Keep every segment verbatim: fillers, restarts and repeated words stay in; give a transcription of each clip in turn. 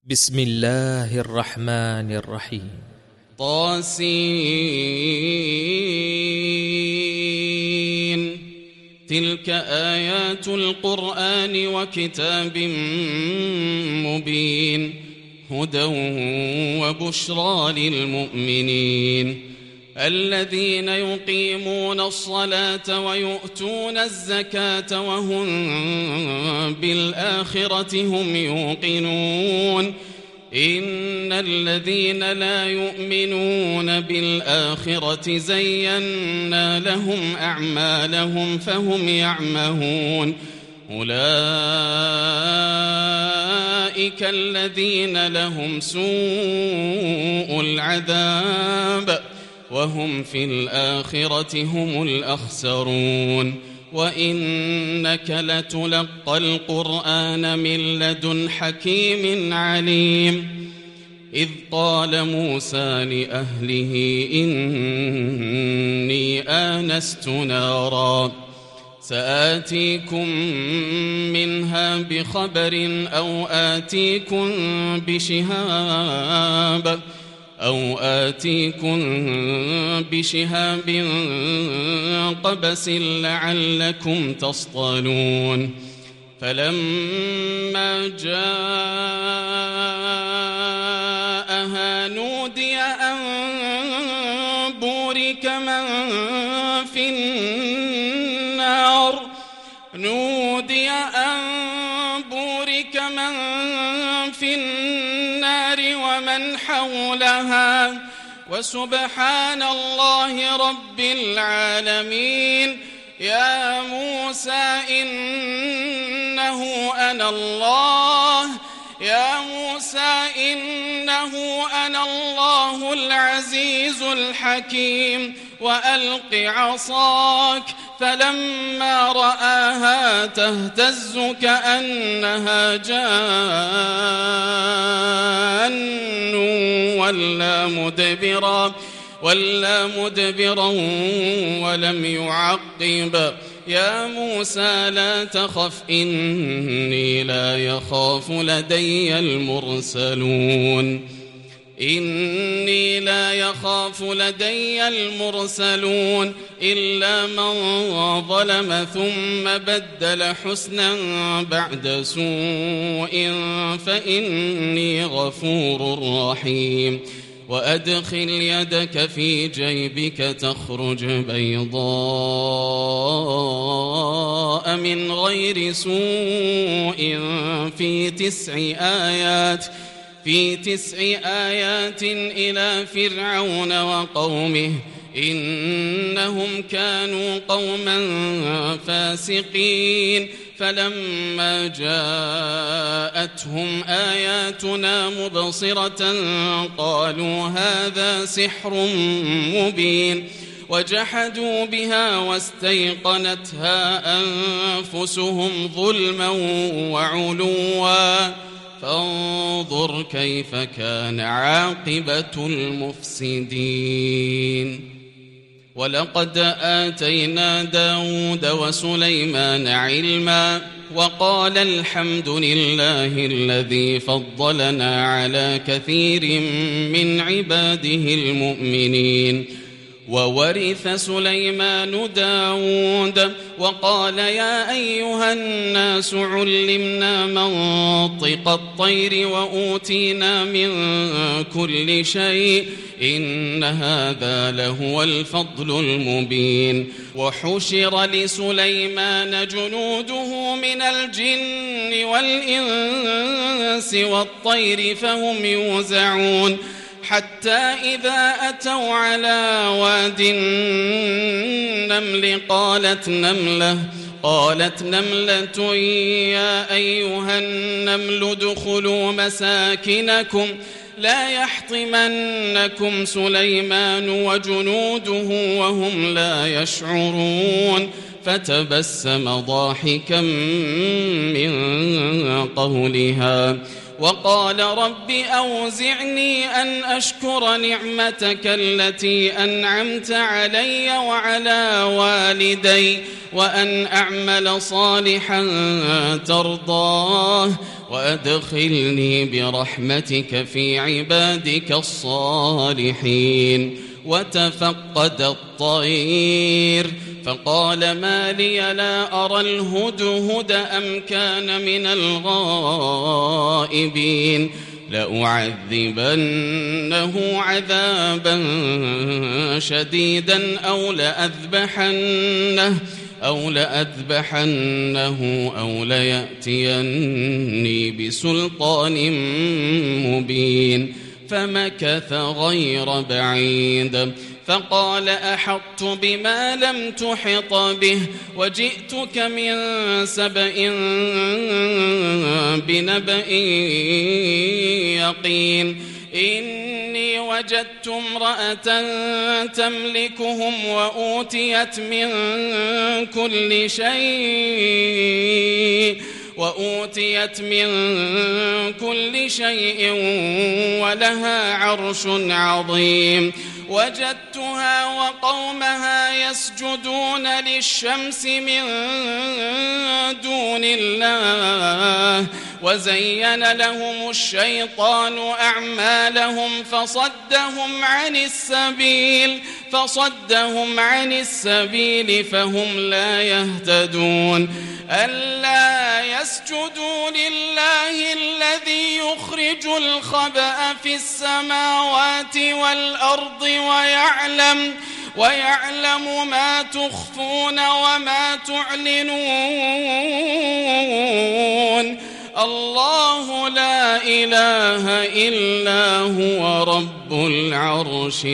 بسم الله الرحمن الرحيم. طاسين. تلك آيات القرآن وكتاب مبين هدى وبشرى للمؤمنين الذين يقيمون الصلاة ويؤتون الزكاة وهم بالآخرة هم يوقنون إن الذين لا يؤمنون بالآخرة زينا لهم أعمالهم فهم يعمهون أولئك الذين لهم سوء العذاب وهم في الآخرة هم الأخسرون وإنك لتلقى القرآن من لدن حكيم عليم إذ قال موسى لأهله إني آنست نارا سآتيكم منها بخبر أو آتيكم بشهاب أو آتيكم بشهاب قبس لعلكم تصطلون فلما جاءها نودي أن بورك من في النار نودي أن بورك من في النار ومن حولها وسبحان الله رب العالمين يا موسى إنه أنا الله يا موسى إنه أنا الله العزيز الحكيم وألق عصاك فلما رآها تهتز كأنها جان ولا مدبرا ولا مدبرا ولم يعقب يا موسى لا تخف إني لا يخاف لدي المرسلون إني لا يخاف لدي المرسلون إلا من ظلم ثم بدل حسنا بعد سوء فإني غفور رحيم وأدخل يدك في جيبك تخرج بيضاء من غير سوء في تسع آيات في تسع آيات إلى فرعون وقومه إنهم كانوا قوما فاسقين فلما جاءتهم آياتنا مبصرة قالوا هذا سحر مبين وجحدوا بها واستيقنتها أنفسهم ظلما وعلوا فانظر كيف كان عاقبة المفسدين ولقد آتينا داود وسليمان علما وقال الحمد لله الذي فضلنا على كثير من عباده المؤمنين وورث سليمان داود وقال يا أيها الناس علمنا منطق الطير وأوتينا من كل شيء إن هذا لهو الفضل المبين وحشر لسليمان جنوده من الجن والإنس والطير فهم يوزعون حتى إذا أتوا على واد النمل قالت نملة قالت نملة يا أيها النمل ادخلوا مساكنكم لا يحطمنكم سليمان وجنوده وهم لا يشعرون فتبسم ضاحكا من قولها وقال رب أوزعني أن أشكر نعمتك التي أنعمت علي وعلى والدي وأن أعمل صالحا ترضاه وأدخلني برحمتك في عبادك الصالحين. وتفقد الطير فقال ما لي لا أرى الهدهد أم كان من الغائبين لأعذبنه عذابا شديدا أو لأذبحنه أو لأذبحنه أو ليأتيني بسلطان مبين. فمكث غير بعيد فقال أحطت بما لم تحط به وجئتك من سبأ بنبأ يقين إني وجدت امرأة تملكهم وأوتيت من كل شيء وأوتيت من كل شيء ولها عرش عظيم. وجدتها وقومها يسجدون للشمس من دون الله وزين لهم الشيطان أعمالهم فصدهم عن السبيل فصدهم عن السبيل فهم لا يهتدون. ألا يسجدوا لله الذي يخرج الخبأ في السماوات والأرض ويعلم ويعلم ما تخفون وما تعلنون. الله لا إله إلا هو رب العرش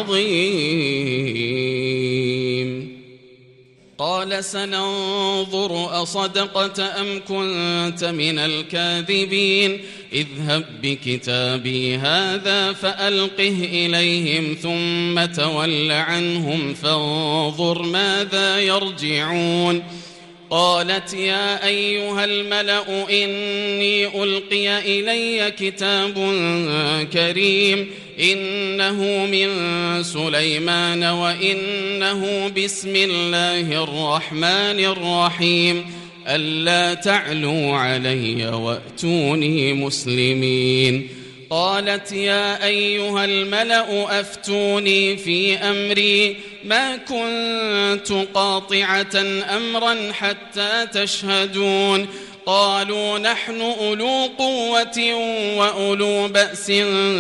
العظيم. قال سننظر أصدقت أم كنت من الكاذبين اذهب بكتابي هذا فألقه إليهم ثم تول عنهم فانظر ماذا يرجعون. قالت يا أيها الملأ إني ألقي إلي كتاب كريم إنه من سليمان وإنه بسم الله الرحمن الرحيم ألا تعلوا علي وأتوني مسلمين. قالت يا أيها الملأ أفتوني في أمري ما كنت قاطعة أمرا حتى تشهدون. قالوا نحن أولو قوة وأولو بأس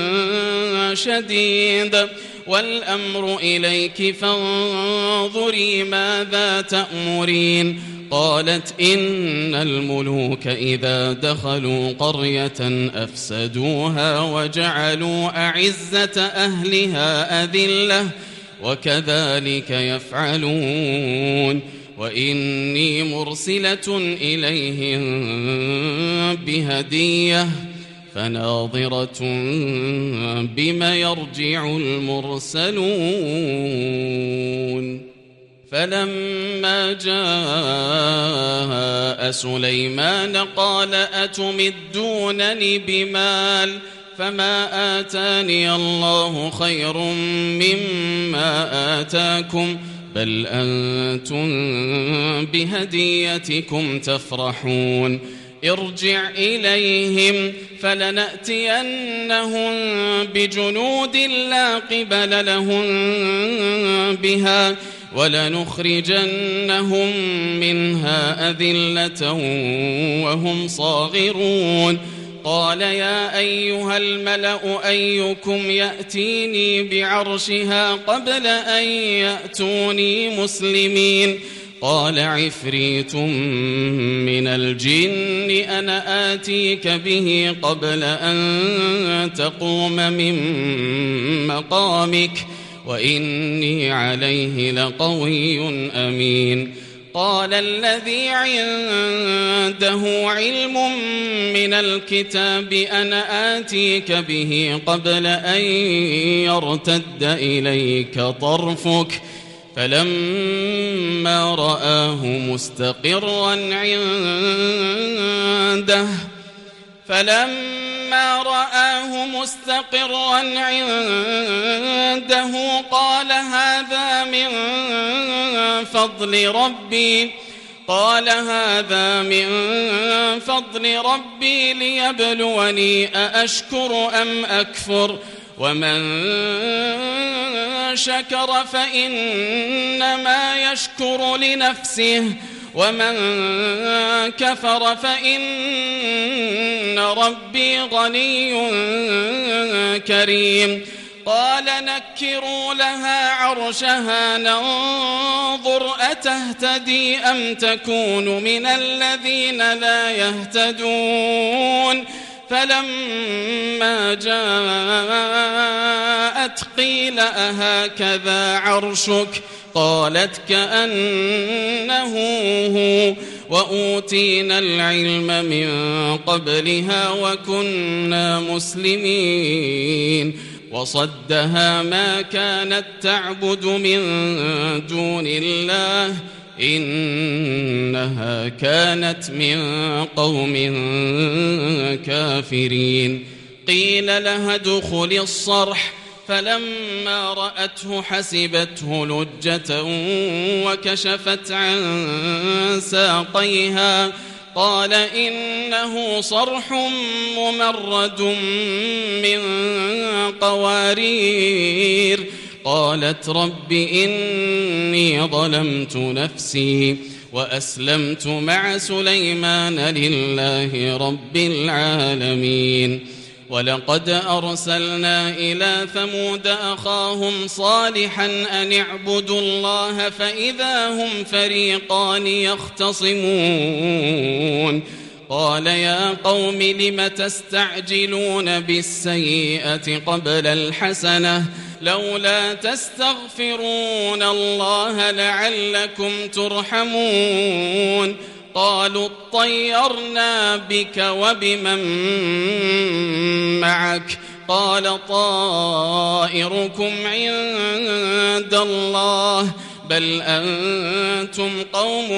شديد والأمر إليك فانظري ماذا تأمرين. قالت إن الملوك إذا دخلوا قرية أفسدوها وجعلوا أعزة أهلها أذلة وكذلك يفعلون. وإني مرسلة إليهم بهدية فناظرة بما يرجع المرسلون. فلما جاء سليمان قال أتمدونني بمال فما آتاني الله خير مما آتاكم بل أنتم بهديتكم تفرحون. ارجع إليهم فلنأتينهم بجنود لا قبل لهم بها ولنخرجنهم منها أذلة وهم صاغرون. قال يا أيها الملأ أيكم يأتيني بعرشها قبل أن يأتوني مسلمين. قال عفريت من الجن أنا آتيك به قبل أن تقوم من مقامك وإني عليه لقوي أمين. قال الذي عنده علم من الكتاب أنا آتيك به قبل أن يرتد إليك طرفك فلما رآه مستقرا عنده فلما رآه مستقرا عنده قال هذا من فضل ربي قال هذا من فضل ربي ليبلوني أأشكر أم أكفر ومن شكر فإنما يشكر لنفسه ومن كفر فإن ربي غني كريم قال نكروا لها عرشها ننظر أتهتدي أم تكون من الذين لا يهتدون فلما جاءت قيل أهكذا عرشك قالت كأنه هو وأوتينا العلم من قبلها وكنا مسلمين وصدها ما كانت تعبد من دون الله إنها كانت من قوم كافرين قيل لها ادخل الصرح فلما رأته حسبته لجة وكشفت عن ساقيها قال إنه صرح ممرد من قوارير قالت رب إني ظلمت نفسي وأسلمت مع سليمان لله رب العالمين ولقد أرسلنا إلى ثمود أخاهم صالحا أن اعبدوا الله فإذا هم فريقان يختصمون قال يا قوم لم تستعجلون بالسيئة قبل الحسنة لولا تستغفرون الله لعلكم ترحمون قالوا اطيرنا بك وبمن معك قال طائركم عند الله بل أنتم قوم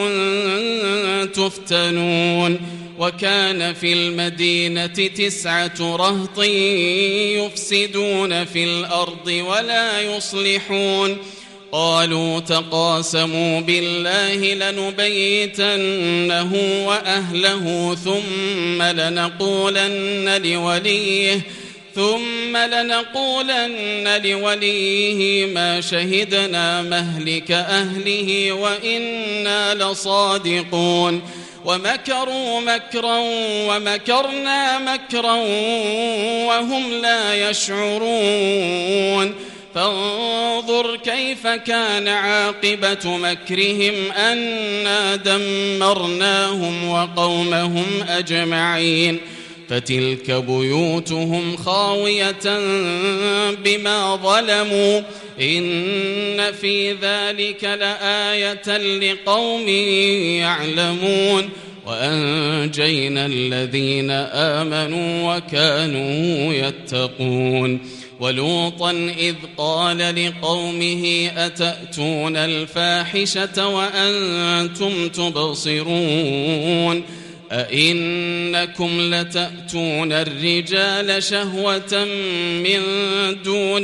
تفتنون وكان في المدينة تسعة رهط يفسدون في الأرض ولا يصلحون قالوا تقاسموا بالله لنبيتنه وأهله ثم لنقولن لوليه ثم لنقولن لوليه ما شهدنا مهلك أهله وإنا لصادقون ومكروا مكرا ومكرنا مكرا وهم لا يشعرون فانظر كيف كان عاقبة مكرهم أنا دمرناهم وقومهم أجمعين فتلك بيوتهم خاوية بما ظلموا إن في ذلك لآية لقوم يعلمون وأنجينا الذين آمنوا وكانوا يتقون ولوطا إذ قال لقومه أتأتون الفاحشة وأنتم تبصرون أئنكم لتأتون الرجال شهوة من دون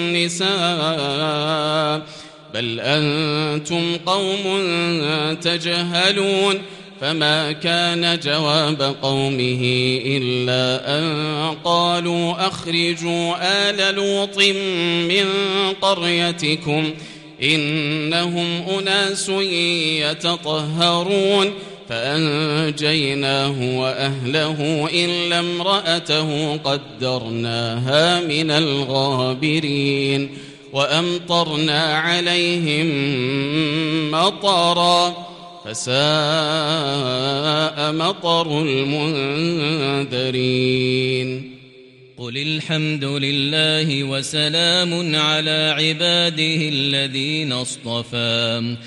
النساء بل أنتم قوم تجهلون فما كان جواب قومه إلا أن قالوا أخرجوا آل لوط من قريتكم إنهم أناس يتطهرون فأنجيناه وأهله إلا امرأته قدرناها من الغابرين وأمطرنا عليهم مطرا فساء مطر المنذرين قل الحمد لله وسلام على عباده الذين اصطفى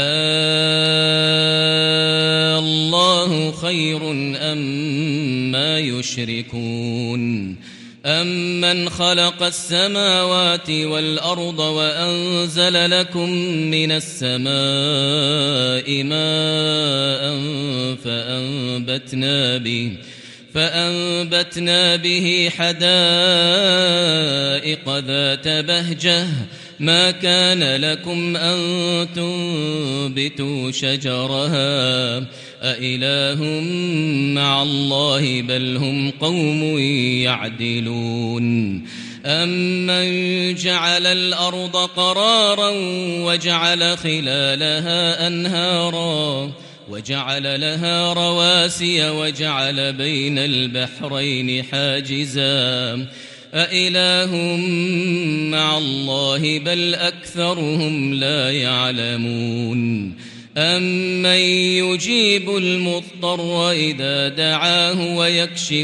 الله خير أما يشركون أمن خلق السماوات والأرض وأنزل لكم من السماء ماء فأنبتنا به فأنبتنا به حدائق ذات بهجة ما كان لكم أن تنبتوا شجرها أإله مع الله بل هم قوم يعدلون أمن جعل الأرض قرارا وجعل خلالها أنهارا وجعل لها رواسي وجعل بين البحرين حاجزا أإله مع الله بل أكثرهم لا يعلمون أمن يجيب المضطر إذا دعاه ويكشف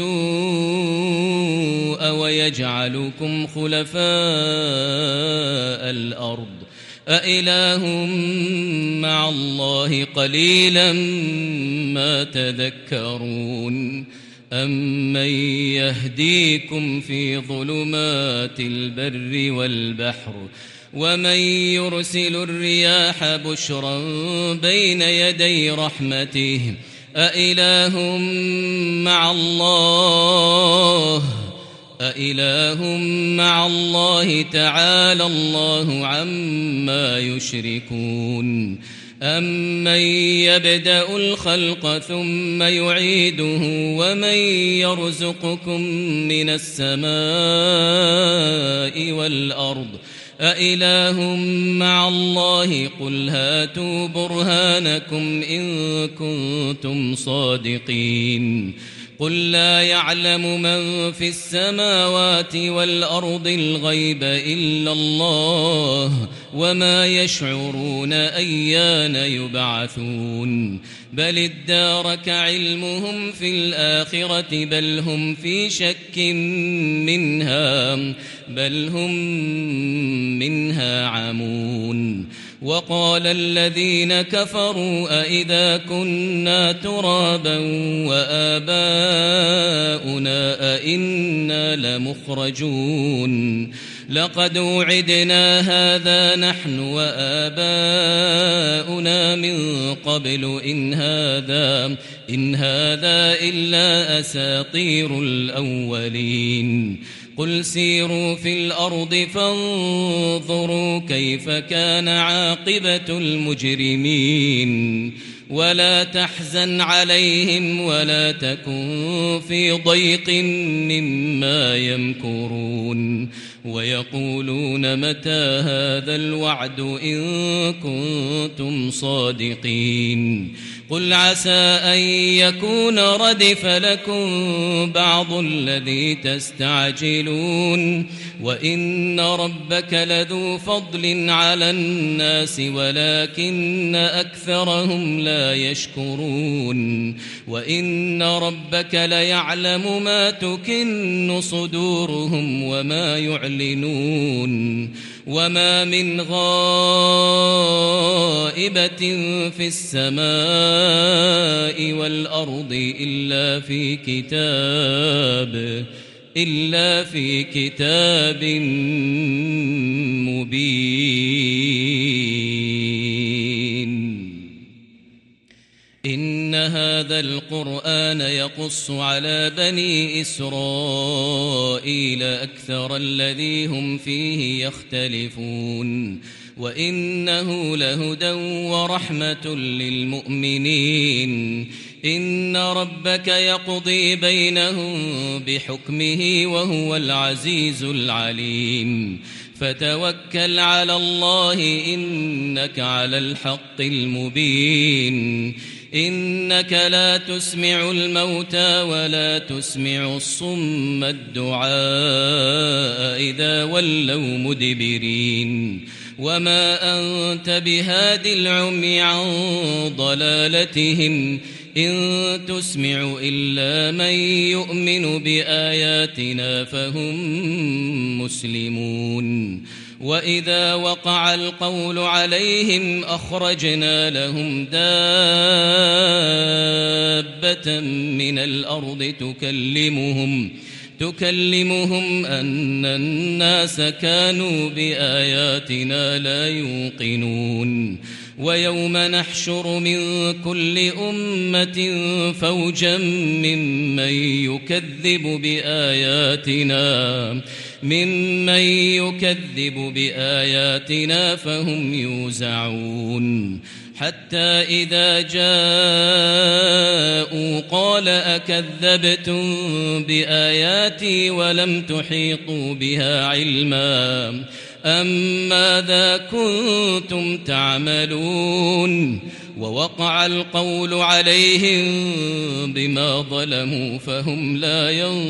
السوء ويجعلكم خلفاء الأرض أإله مع الله قليلا ما تذكرون أمن يهديكم في ظلمات البر والبحر ومن يرسل الرياح بشرا بين يدي رحمته أإله مع الله أإله مع الله تعالى الله عما يشركون أمن يبدأ الخلق ثم يعيده ومن يرزقكم من السماء والأرض أإله مع الله قل هاتوا برهانكم إن كنتم صادقين قل لا يعلم من في السماوات والأرض الغيب إلا الله وما يشعرون أيان يبعثون بل ادارك علمهم في الآخرة بل هم في شك منها بل هم منها عمون وقال الذين كفروا أئذا كنا ترابا وآباؤنا أئنا لمخرجون لقد وعدنا هذا نحن وآباؤنا من قبل إن هذا إن هذا إلا أساطير الأولين قل سيروا في الأرض فانظروا كيف كان عاقبة المجرمين ولا تحزن عليهم ولا تكن في ضيق مما يمكرون ويقولون متى هذا الوعد إن كنتم صادقين قل عسى أن يكون ردف لكم بعض الذي تستعجلون وإن ربك لذو فضل على الناس ولكن أكثرهم لا يشكرون وإن ربك ليعلم ما تكن صدورهم وما يعلنون وما من غائبة في السماء والأرض إلا في كتاب إلا في كتاب مبين إن هذا القرآن يقص على بني إسرائيل أكثر الذي هم فيه يختلفون وإنه لهدى ورحمة للمؤمنين إن ربك يقضي بينهم بحكمه وهو العزيز العليم فتوكل على الله إنك على الحق المبين إنك لا تسمع الموتى ولا تسمع الصم الدعاء إذا ولوا مدبرين وما أنت بهاد العمي عن ضلالتهم إن تسمع إلا من يؤمن بآياتنا فهم مسلمون وإذا وقع القول عليهم أخرجنا لهم دابة من الأرض تكلمهم تكلمهم أن الناس كانوا بآياتنا لا يوقنون ويوم نحشر من كل أمة فوجا ممن يكذب بآياتنا ممن يكذب بآياتنا فهم يوزعون حتى إذا جاءوا قال أكذبتم بآياتي ولم تحيطوا بها علما أم ماذا كنتم تعملون ووقع القول عليهم بما ظلموا فهم لا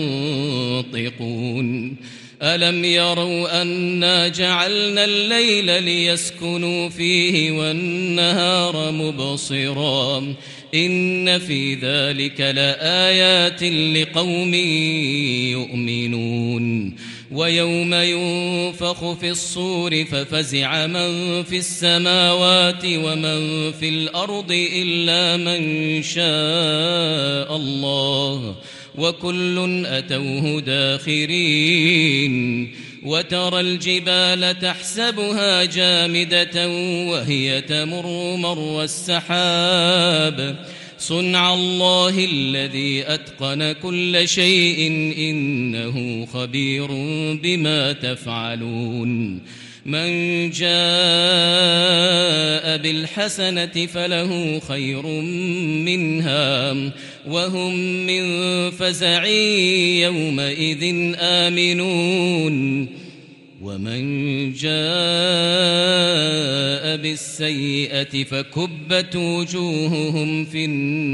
ينطقون ألم يروا أنا جعلنا الليل ليسكنوا فيه والنهار مبصرا إن في ذلك لآيات لقوم يؤمنون ويوم ينفخ في الصور ففزع من في السماوات ومن في الأرض إلا من شاء الله وكل أتوه داخرين وترى الجبال تحسبها جامدة وهي تمر مر السحاب صنع الله الذي أتقن كل شيء إنه خبير بما تفعلون من جاء بالحسنة فله خير منها وهم من فزع يومئذ آمنون ومن جاء بالسيئة فكبت وجوههم في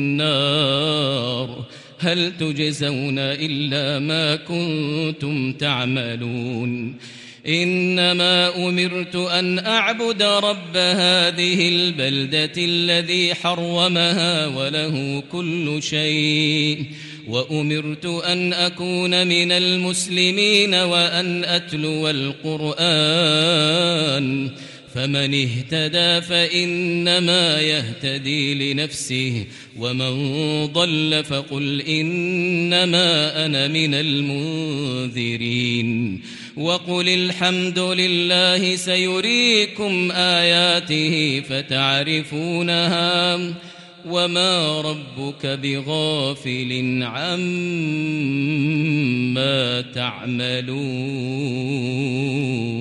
النار هل تجزون إلا ما كنتم تعملون إنما أمرت أن أعبد رب هذه البلدة الذي حرمها وله كل شيء وأمرت أن أكون من المسلمين وأن أتلو القرآن فمن اهتدى فإنما يهتدي لنفسه ومن ضل فقل إنما أنا من المنذرين وقل الحمد لله سيريكم آياته فتعرفونها وما ربك بغافل عما تعملون